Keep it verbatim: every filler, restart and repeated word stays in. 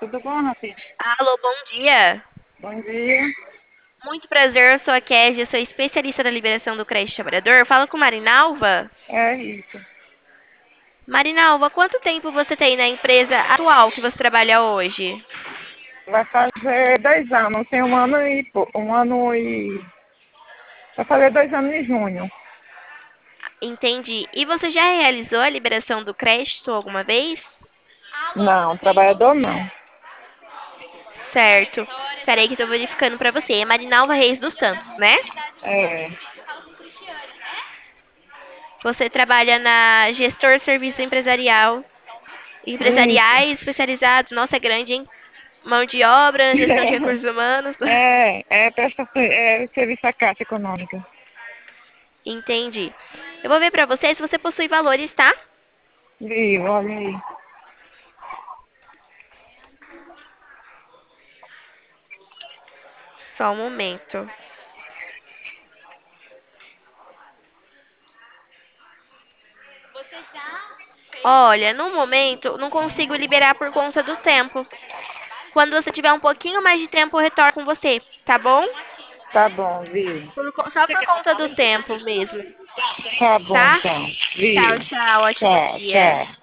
Tudo bom, Rafi? Alô, bom dia. Bom dia. Muito prazer, eu sou a Kézia, sou especialista da liberação do crédito trabalhador. Fala com Marinalva. É isso. Marinalva, quanto tempo você tem na empresa atual que você trabalha hoje? Vai fazer dois anos. Tem um ano e pou- um ano e. Vai fazer dois anos em junho. Entendi. E você já realizou a liberação do crédito alguma vez? Não, trabalhador não. Certo. Espera aí que eu tô verificando pra você. É Marinalva Reis dos Santos, né? É. Você trabalha na Gestor Serviço Empresarial, Isso. empresariais especializados. Nossa, é grande, hein? Mão de obra, gestão de recursos humanos. É, é, presta, é serviço à Caixa Econômica. Entendi. Eu vou ver pra você se você possui valores, tá? Viu, olha aí. Só um momento. Olha, no momento, não consigo liberar por conta do tempo. Quando você tiver um pouquinho mais de tempo, eu retorno com você, tá bom? Tá bom, viu? Por co- só por conta do tempo mesmo, Tá bom, tá? então. Tchau, Viu? tchau. Ótimo Tchau, dia. tchau.